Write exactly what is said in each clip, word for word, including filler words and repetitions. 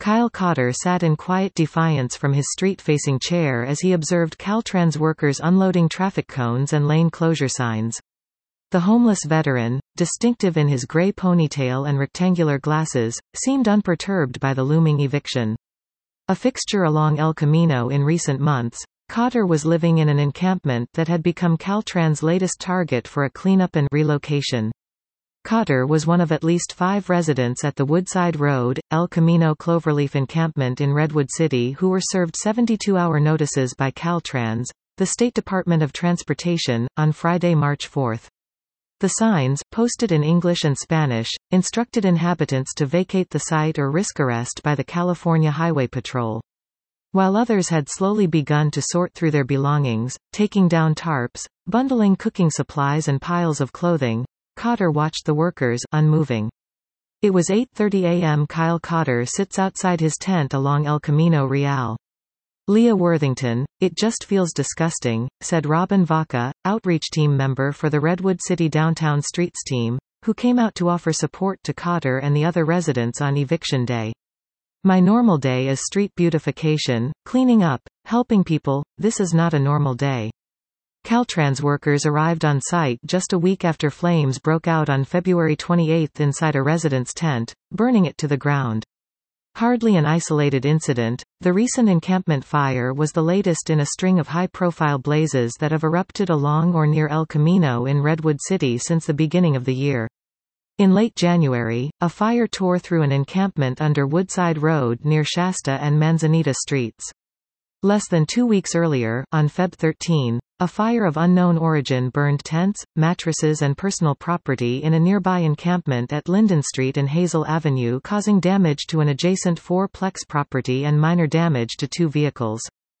Kyle Cotter sat in quiet defiance from his street-facing chair as he observed Caltrans workers unloading traffic cones and lane closure signs. The homeless veteran, distinctive in his gray ponytail and rectangular glasses, seemed unperturbed by the looming eviction. A fixture along El Camino in recent months, Cotter was living in an encampment that had become Caltrans' latest target for a cleanup and relocation. Cotter was one of at least five residents at the Woodside Road, El Camino Cloverleaf encampment in Redwood City who were served seventy-two hour notices by Caltrans, the State Department of Transportation, on Friday, March fourth. The signs, posted in English and Spanish, instructed inhabitants to vacate the site or risk arrest by the California Highway Patrol. While others had slowly begun to sort through their belongings, taking down tarps, bundling cooking supplies and piles of clothing, Cotter watched the workers, unmoving. It was eight thirty a m Kyle Cotter sits outside his tent along El Camino Real. Leah Worthington, "It just feels disgusting," said Robin Vaca, outreach team member for the Redwood City Downtown Streets team, who came out to offer support to Cotter and the other residents on eviction day. "My normal day is street beautification, cleaning up, helping people. This is not a normal day." Caltrans workers arrived on site just a week after flames broke out on February twenty-eighth inside a resident's tent, burning it to the ground. Hardly an isolated incident, the recent encampment fire was the latest in a string of high-profile blazes that have erupted along or near El Camino in Redwood City since the beginning of the year. In late January, a fire tore through an encampment under Woodside Road near Shasta and Manzanita Streets. Less than two weeks earlier, on February thirteenth, a fire of unknown origin burned tents, mattresses and personal property in a nearby encampment at Linden Street and Hazel Avenue, causing damage to an adjacent four-plex property and minor damage to two vehicles.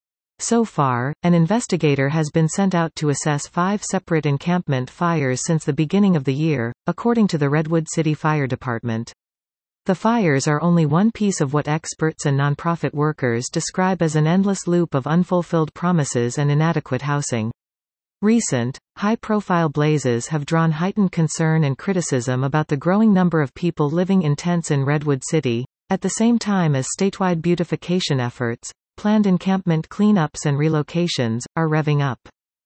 So far, an investigator has been sent out to assess five separate encampment fires since the beginning of the year, according to the Redwood City Fire Department. The fires are only one piece of what experts and nonprofit workers describe as an endless loop of unfulfilled promises and inadequate housing. Recent, high-profile blazes have drawn heightened concern and criticism about the growing number of people living in tents in Redwood City, at the same time as statewide beautification efforts, planned encampment cleanups and relocations, are revving up.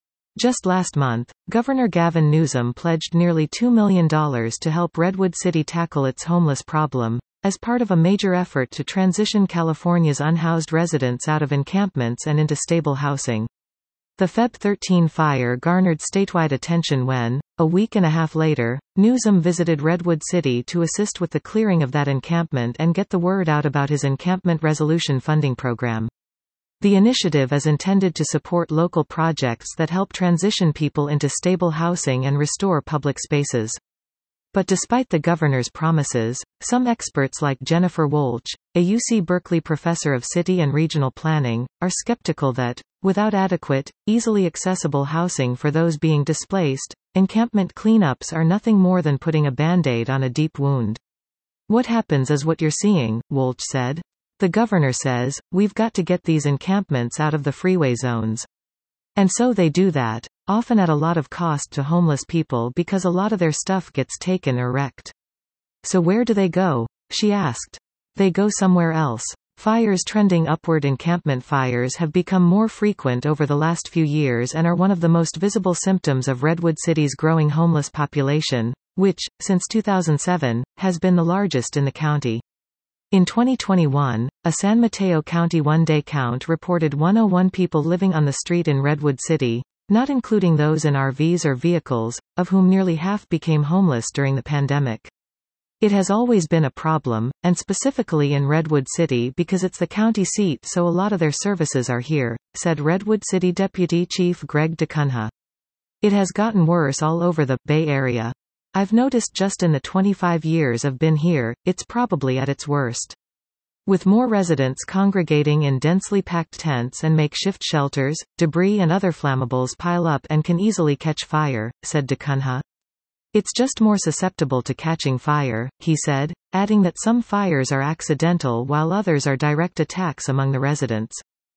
Just last month, Governor Gavin Newsom pledged nearly two million dollars to help Redwood City tackle its homeless problem, as part of a major effort to transition California's unhoused residents out of encampments and into stable housing. The February thirteenth fire garnered statewide attention when, a week and a half later, Newsom visited Redwood City to assist with the clearing of that encampment and get the word out about his encampment resolution funding program. The initiative is intended to support local projects that help transition people into stable housing and restore public spaces. But despite the governor's promises, some experts like Jennifer Wolch, a U C Berkeley professor of city and regional planning, are skeptical that, without adequate, easily accessible housing for those being displaced, encampment cleanups are nothing more than putting a band-aid on a deep wound. "What happens is what you're seeing," Wolch said. "The governor says, we've got to get these encampments out of the freeway zones. And so they do that, often at a lot of cost to homeless people because a lot of their stuff gets taken or wrecked. So where do they go?" she asked. "They go somewhere else." Fires trending upward. Encampment fires have become more frequent over the last few years and are one of the most visible symptoms of Redwood City's growing homeless population, which, since two thousand seven, has been the largest in the county. In twenty twenty-one, a San Mateo County one-day count reported one hundred one people living on the street in Redwood City, not including those in R Vs or vehicles, of whom nearly half became homeless during the pandemic. It has always been a problem, and specifically in Redwood City because it's the county seat, so a lot of their services are here, said Redwood City Deputy Chief Greg DeCunha. "It has gotten worse all over the Bay Area. I've noticed just in the twenty-five years I've been here, it's probably at its worst. With more residents congregating in densely packed tents and makeshift shelters, debris and other flammables pile up and can easily catch fire," said DeCunha. "It's just more susceptible to catching fire," he said, adding that some fires are accidental while others are direct attacks among the residents.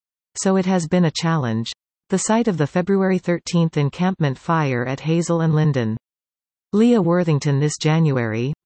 So it has been a challenge. The site of the February thirteenth encampment fire at Hazel and Linden. Leah Worthington. This January,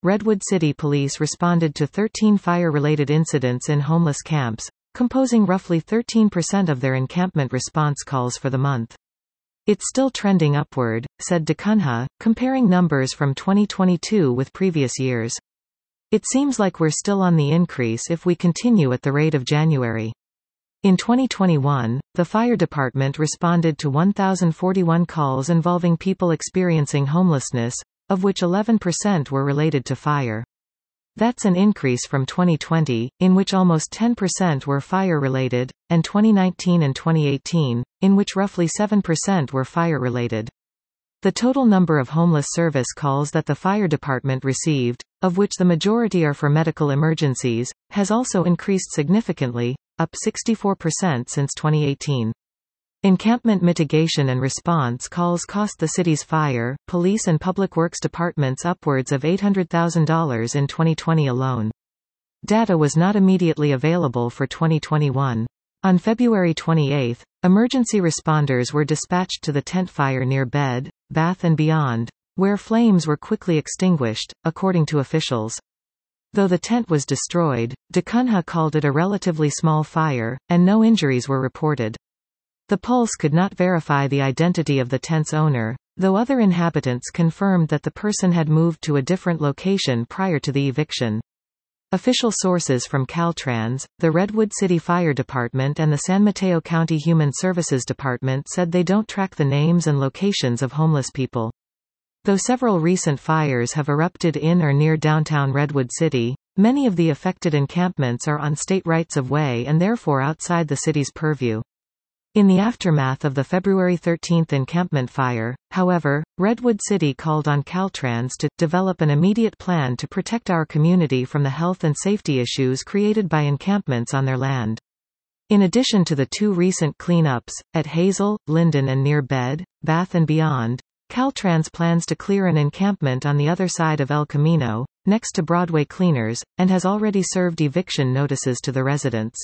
Redwood City Police responded to thirteen fire-related incidents in homeless camps, composing roughly thirteen percent of their encampment response calls for the month. It's still trending upward, said DeCunha, comparing numbers from twenty twenty-two with previous years. It seems like we're still on the increase if we continue at the rate of January. In twenty twenty-one, the fire department responded to one thousand forty-one calls involving people experiencing homelessness, of which eleven percent were related to fire. That's an increase from twenty twenty, in which almost ten percent were fire-related, and twenty nineteen and twenty eighteen, in which roughly seven percent were fire-related. The total number of homeless service calls that the fire department received, of which the majority are for medical emergencies, has also increased significantly, up sixty-four percent since twenty eighteen. Encampment mitigation and response calls cost the city's fire, police and public works departments upwards of eight hundred thousand dollars in twenty twenty alone. Data was not immediately available for twenty twenty-one. On February twenty-eighth, emergency responders were dispatched to the tent fire near Bed, Bath and Beyond, where flames were quickly extinguished, according to officials. Though the tent was destroyed, DeCunha called it a relatively small fire, and no injuries were reported. The Pulse could not verify the identity of the tent's owner, though other inhabitants confirmed that the person had moved to a different location prior to the eviction. Official sources from Caltrans, the Redwood City Fire Department and the San Mateo County Human Services Department said they don't track the names and locations of homeless people. Though several recent fires have erupted in or near downtown Redwood City, many of the affected encampments are on state rights-of-way and therefore outside the city's purview. In the aftermath of the February thirteenth encampment fire, however, Redwood City called on Caltrans to develop an immediate plan to protect our community from the health and safety issues created by encampments on their land. In addition to the two recent cleanups, at Hazel, Linden and near Bed, Bath and Beyond, Caltrans plans to clear an encampment on the other side of El Camino, next to Broadway Cleaners, and has already served eviction notices to the residents.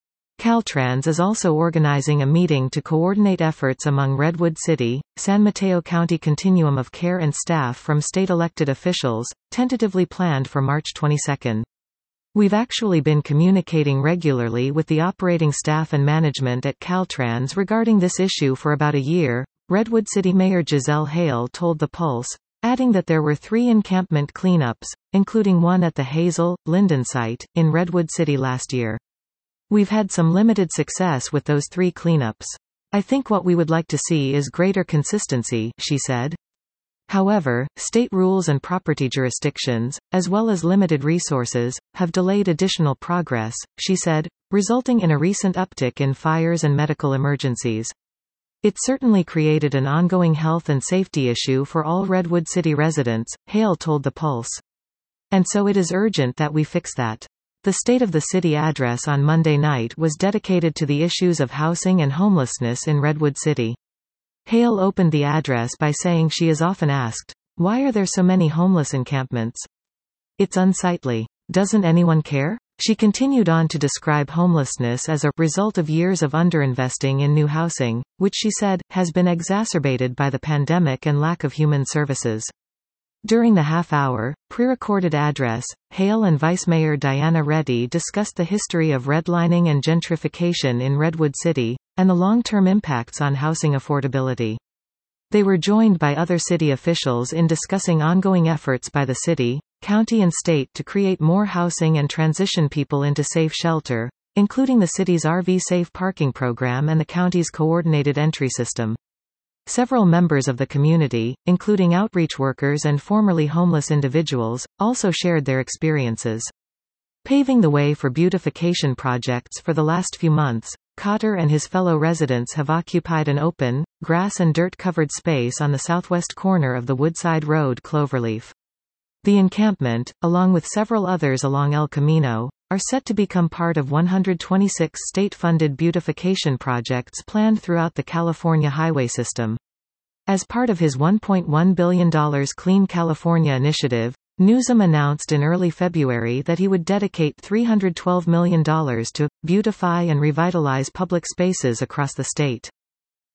Caltrans is also organizing a meeting to coordinate efforts among Redwood City, San Mateo County Continuum of Care and staff from state elected officials, tentatively planned for March twenty-second. We've actually been communicating regularly with the operating staff and management at Caltrans regarding this issue for about a year, Redwood City Mayor Giselle Hale told The Pulse, adding that there were three encampment cleanups, including one at the Hazel, Linden site, in Redwood City last year. We've had some limited success with those three cleanups. I think what we would like to see is greater consistency, she said. However, state rules and property jurisdictions, as well as limited resources, have delayed additional progress, she said, resulting in a recent uptick in fires and medical emergencies. It certainly created an ongoing health and safety issue for all Redwood City residents, Hale told The Pulse. And so it is urgent that we fix that. The State of the City address on Monday night was dedicated to the issues of housing and homelessness in Redwood City. Hale opened the address by saying she is often asked, "Why are there so many homeless encampments? It's unsightly. Doesn't anyone care?" She continued on to describe homelessness as a result of years of underinvesting in new housing, which she said, has been exacerbated by the pandemic and lack of human services. During the half-hour, pre-recorded address, Hale and Vice Mayor Diana Reddy discussed the history of redlining and gentrification in Redwood City, and the long-term impacts on housing affordability. They were joined by other city officials in discussing ongoing efforts by the city, county and state to create more housing and transition people into safe shelter, including the city's R V safe parking program and the county's coordinated entry system. Several members of the community, including outreach workers and formerly homeless individuals, also shared their experiences. Paving the way for beautification projects for the last few months, Cotter and his fellow residents have occupied an open, grass and dirt-covered space on the southwest corner of the Woodside Road Cloverleaf. The encampment, along with several others along El Camino, are set to become part of one hundred twenty-six state-funded beautification projects planned throughout the California highway system. As part of his one point one billion dollars Clean California initiative, Newsom announced in early February that he would dedicate three hundred twelve million dollars to beautify and revitalize public spaces across the state.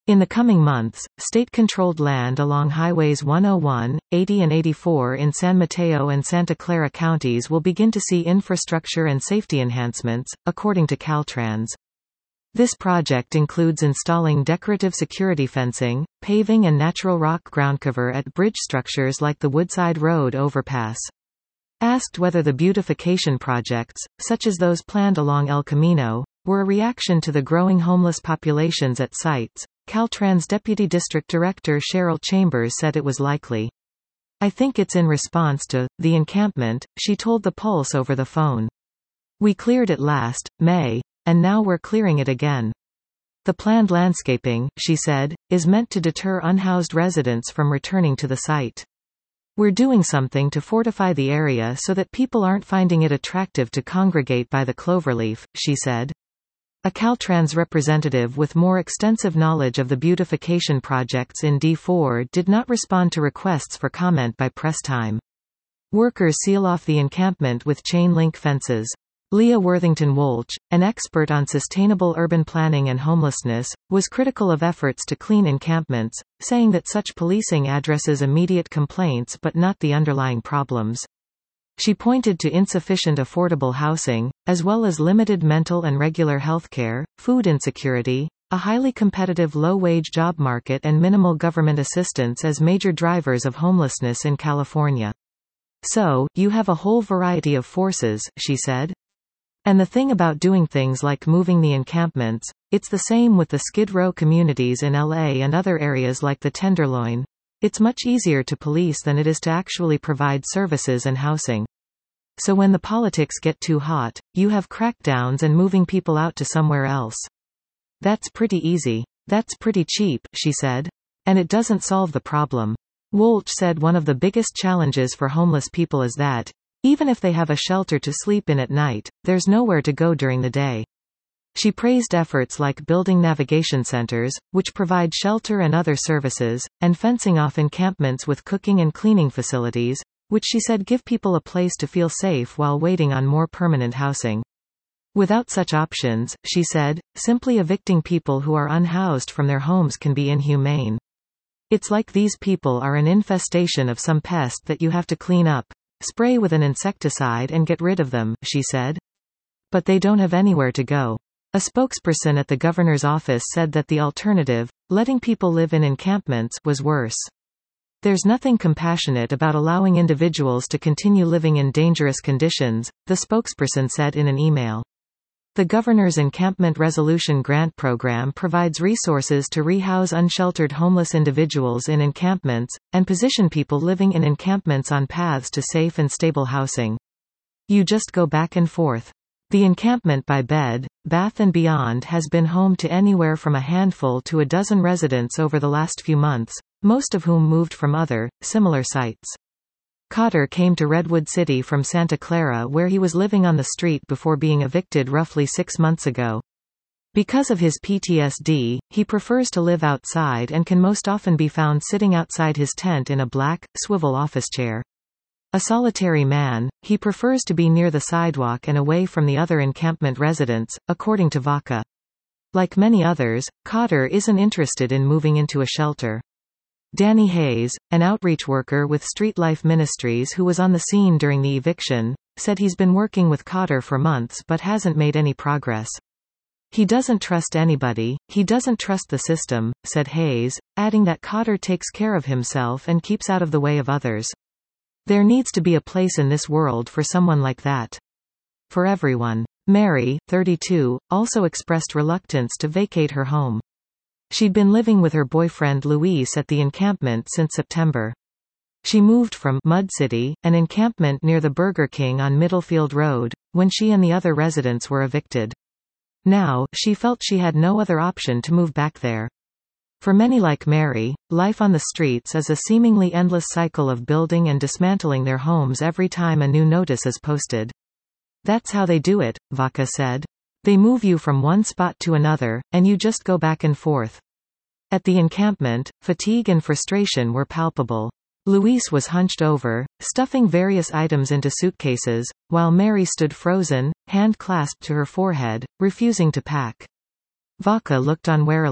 In the coming months, state-controlled land along Highways one oh one, eighty and eighty-four in San Mateo and Santa Clara counties will begin to see infrastructure and safety enhancements, according to Caltrans. This project includes installing decorative security fencing, paving and natural rock ground cover at bridge structures like the Woodside Road overpass. Asked whether the beautification projects, such as those planned along El Camino, were a reaction to the growing homeless populations at sites, Caltrans Deputy District Director Cheryl Chambers said it was likely. "I think it's in response to the encampment," she told The Pulse over the phone. "We cleared it last May, and now we're clearing it again. The planned landscaping," she said, "is meant to deter unhoused residents from returning to the site. We're doing something to fortify the area so that people aren't finding it attractive to congregate by the cloverleaf," she said. A Caltrans representative with more extensive knowledge of the beautification projects in D four did not respond to requests for comment by press time. Workers seal off the encampment with chain-link fences. Leah Worthington-Wolch, an expert on sustainable urban planning and homelessness, was critical of efforts to clean encampments, saying that such policing addresses immediate complaints but not the underlying problems. She pointed to insufficient affordable housing, as well as limited mental and regular health care, food insecurity, a highly competitive low-wage job market and minimal government assistance as major drivers of homelessness in California. "So, you have a whole variety of forces," she said. "And the thing about doing things like moving the encampments, it's the same with the Skid Row communities in L A and other areas like the Tenderloin. It's much easier to police than it is to actually provide services and housing. So when the politics get too hot, you have crackdowns and moving people out to somewhere else. That's pretty easy. That's pretty cheap," she said. "And it doesn't solve the problem." Wolch said one of the biggest challenges for homeless people is that, even if they have a shelter to sleep in at night, there's nowhere to go during the day. She praised efforts like building navigation centers, which provide shelter and other services, and fencing off encampments with cooking and cleaning facilities, which she said give people a place to feel safe while waiting on more permanent housing. Without such options, she said, simply evicting people who are unhoused from their homes can be inhumane. "It's like these people are an infestation of some pest that you have to clean up, spray with an insecticide and get rid of them," she said. "But they don't have anywhere to go." A spokesperson at the governor's office said that the alternative, letting people live in encampments, was worse. "There's nothing compassionate about allowing individuals to continue living in dangerous conditions," the spokesperson said in an email. The governor's Encampment Resolution Grant Program provides resources to rehouse unsheltered homeless individuals in encampments, and position people living in encampments on paths to safe and stable housing. You just go back and forth. The encampment by Bed, Bath and Beyond has been home to anywhere from a handful to a dozen residents over the last few months, most of whom moved from other, similar sites. Cotter came to Redwood City from Santa Clara where he was living on the street before being evicted roughly six months ago. Because of his P T S D, he prefers to live outside and can most often be found sitting outside his tent in a black, swivel office chair. A solitary man, he prefers to be near the sidewalk and away from the other encampment residents, according to Vaca. Like many others, Cotter isn't interested in moving into a shelter. Danny Hayes, an outreach worker with Street Life Ministries who was on the scene during the eviction, said he's been working with Cotter for months but hasn't made any progress. "He doesn't trust anybody, he doesn't trust the system," said Hayes, adding that Cotter takes care of himself and keeps out of the way of others. "There needs to be a place in this world for someone like that. For everyone." Mary, thirty-two, also expressed reluctance to vacate her home. She'd been living with her boyfriend Luis at the encampment since September. She moved from Mud City, an encampment near the Burger King on Middlefield Road, when she and the other residents were evicted. Now, she felt she had no other option to move back there. For many like Mary, life on the streets is a seemingly endless cycle of building and dismantling their homes every time a new notice is posted. "That's how they do it," Vaca said. "They move you from one spot to another, and you just go back and forth." At the encampment, fatigue and frustration were palpable. Luis was hunched over, stuffing various items into suitcases, while Mary stood frozen, hand clasped to her forehead, refusing to pack. Vaca looked on warily.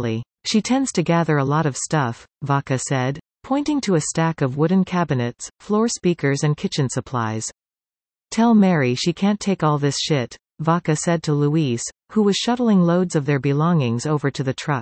She tends to gather a lot of stuff, Vaca said, pointing to a stack of wooden cabinets, floor speakers and kitchen supplies. Tell Mary she can't take all this shit, Vaca said to Luis, who was shuttling loads of their belongings over to the truck.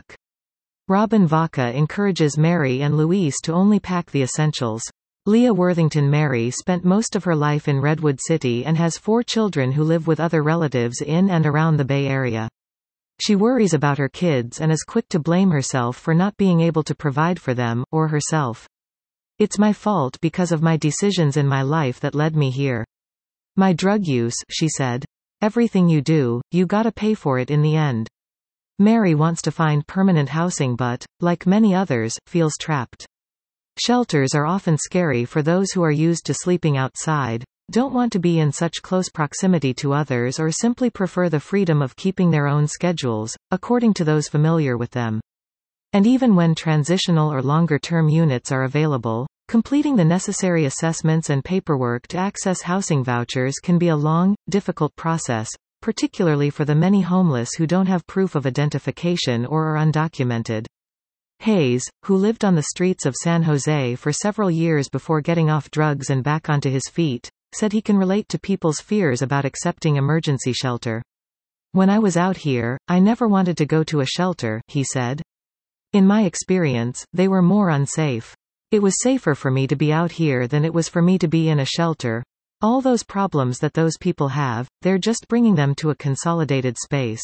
Robin Vaca encourages Mary and Luis to only pack the essentials. Leah Worthington Mary spent most of her life in Redwood City and has four children who live with other relatives in and around the Bay Area. She worries about her kids and is quick to blame herself for not being able to provide for them, or herself. It's my fault because of my decisions in my life that led me here. My drug use, she said. Everything you do, you gotta pay for it in the end. Mary wants to find permanent housing but, like many others, feels trapped. Shelters are often scary for those who are used to sleeping outside, don't want to be in such close proximity to others or simply prefer the freedom of keeping their own schedules, according to those familiar with them. And even when transitional or longer-term units are available, completing the necessary assessments and paperwork to access housing vouchers can be a long, difficult process, particularly for the many homeless who don't have proof of identification or are undocumented. Hayes, who lived on the streets of San Jose for several years before getting off drugs and back onto his feet, said he can relate to people's fears about accepting emergency shelter. When I was out here, I never wanted to go to a shelter, he said. In my experience, they were more unsafe. It was safer for me to be out here than it was for me to be in a shelter. All those problems that those people have, they're just bringing them to a consolidated space.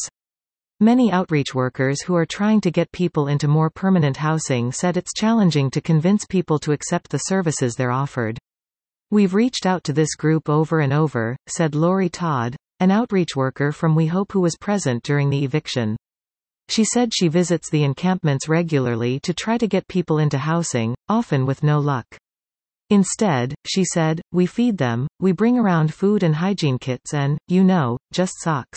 Many outreach workers who are trying to get people into more permanent housing said it's challenging to convince people to accept the services they're offered. We've reached out to this group over and over, said Lori Todd, an outreach worker from We Hope who was present during the eviction. She said she visits the encampments regularly to try to get people into housing, often with no luck. Instead, she said, we feed them, we bring around food and hygiene kits and, you know, just socks.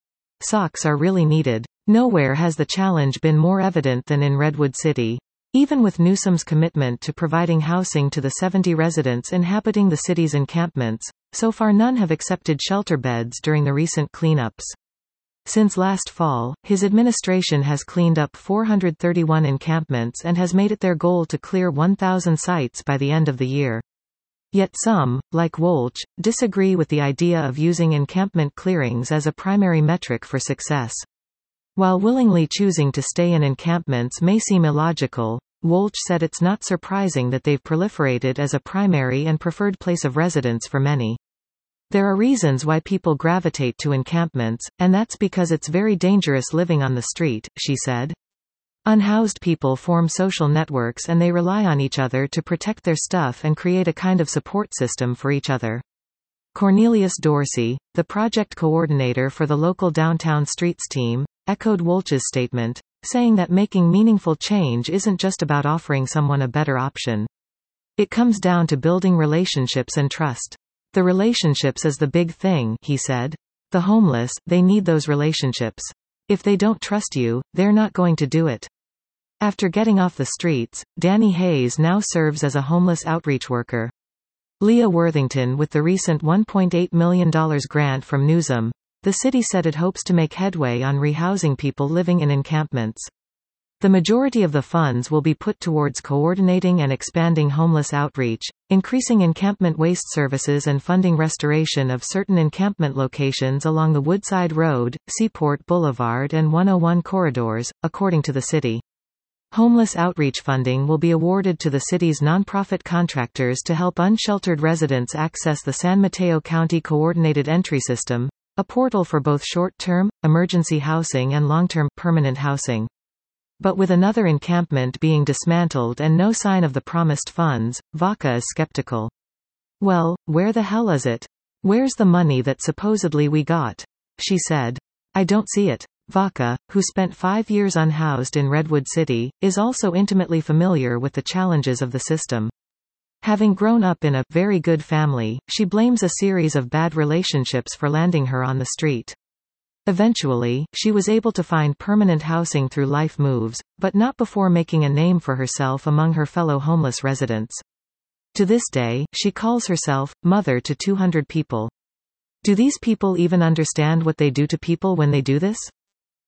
Socks are really needed. Nowhere has the challenge been more evident than in Redwood City. Even with Newsom's commitment to providing housing to the seventy residents inhabiting the city's encampments, so far none have accepted shelter beds during the recent cleanups. Since last fall, his administration has cleaned up four hundred thirty-one encampments and has made it their goal to clear one thousand sites by the end of the year. Yet some, like Wolch, disagree with the idea of using encampment clearings as a primary metric for success. While willingly choosing to stay in encampments may seem illogical, Wolch said it's not surprising that they've proliferated as a primary and preferred place of residence for many. There are reasons why people gravitate to encampments, and that's because it's very dangerous living on the street, she said. Unhoused people form social networks and they rely on each other to protect their stuff and create a kind of support system for each other. Cornelius Dorsey, the project coordinator for the local Downtown Streets team, echoed Wolch's statement, saying that making meaningful change isn't just about offering someone a better option. It comes down to building relationships and trust. The relationships is the big thing, he said. The homeless, they need those relationships. If they don't trust you, they're not going to do it. After getting off the streets, Danny Hayes now serves as a homeless outreach worker. Leah Worthington with the recent one point eight million dollars grant from Newsom, the city said it hopes to make headway on rehousing people living in encampments. The majority of the funds will be put towards coordinating and expanding homeless outreach, increasing encampment waste services and funding restoration of certain encampment locations along the Woodside Road, Seaport Boulevard and one oh one corridors, according to the city. Homeless outreach funding will be awarded to the city's nonprofit contractors to help unsheltered residents access the San Mateo County Coordinated Entry System, a portal for both short-term, emergency housing and long-term, permanent housing. But with another encampment being dismantled and no sign of the promised funds, Vaca is skeptical. Well, where the hell is it? Where's the money that supposedly we got? She said. I don't see it. Vaca, who spent five years unhoused in Redwood City, is also intimately familiar with the challenges of the system. Having grown up in a very good family, she blames a series of bad relationships for landing her on the street. Eventually, she was able to find permanent housing through life moves, but not before making a name for herself among her fellow homeless residents. To this day, she calls herself mother to two hundred people. Do these people even understand what they do to people when they do this?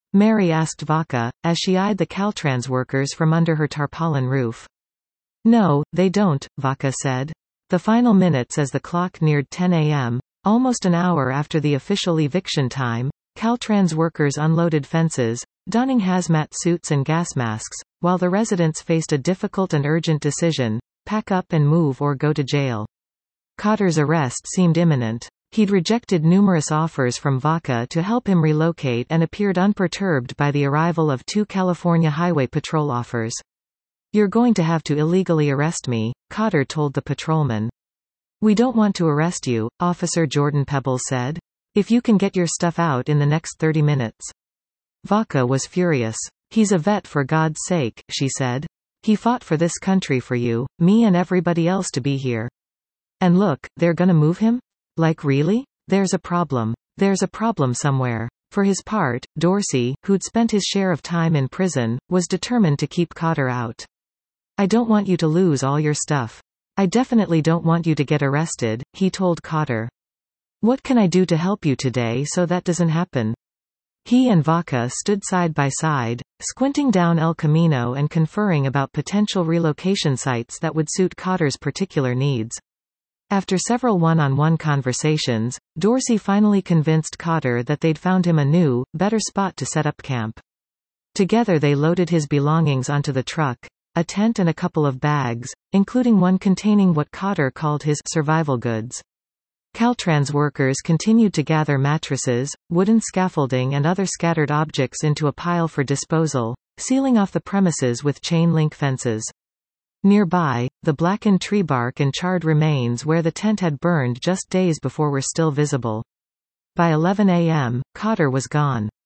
Mary asked Vaca, as she eyed the Caltrans workers from under her tarpaulin roof. No, they don't, Vaca said. The final minutes as the clock neared ten a m, almost an hour after the official eviction time, Caltrans workers unloaded fences, donning hazmat suits and gas masks, while the residents faced a difficult and urgent decision: pack up and move or go to jail. Cotter's arrest seemed imminent. He'd rejected numerous offers from Vaca to help him relocate and appeared unperturbed by the arrival of two California Highway Patrol offers. You're going to have to illegally arrest me, Cotter told the patrolman. We don't want to arrest you, Officer Jordan Pebbles said. If you can get your stuff out in the next thirty minutes. Vaca was furious. He's a vet, for God's sake, she said. He fought for this country for you, me and everybody else to be here. And look, they're gonna move him? Like really? There's a problem. There's a problem somewhere. For his part, Dorsey, who'd spent his share of time in prison, was determined to keep Cotter out. I don't want you to lose all your stuff. I definitely don't want you to get arrested, he told Cotter. What can I do to help you today so that doesn't happen? He and Vaca stood side by side, squinting down El Camino and conferring about potential relocation sites that would suit Cotter's particular needs. After several one-on-one conversations, Dorsey finally convinced Cotter that they'd found him a new, better spot to set up camp. Together they loaded his belongings onto the truck, a tent and a couple of bags, including one containing what Cotter called his survival goods. Caltrans workers continued to gather mattresses, wooden scaffolding and other scattered objects into a pile for disposal, sealing off the premises with chain-link fences. Nearby, the blackened tree bark and charred remains where the tent had burned just days before were still visible. By eleven a m, Cotter was gone.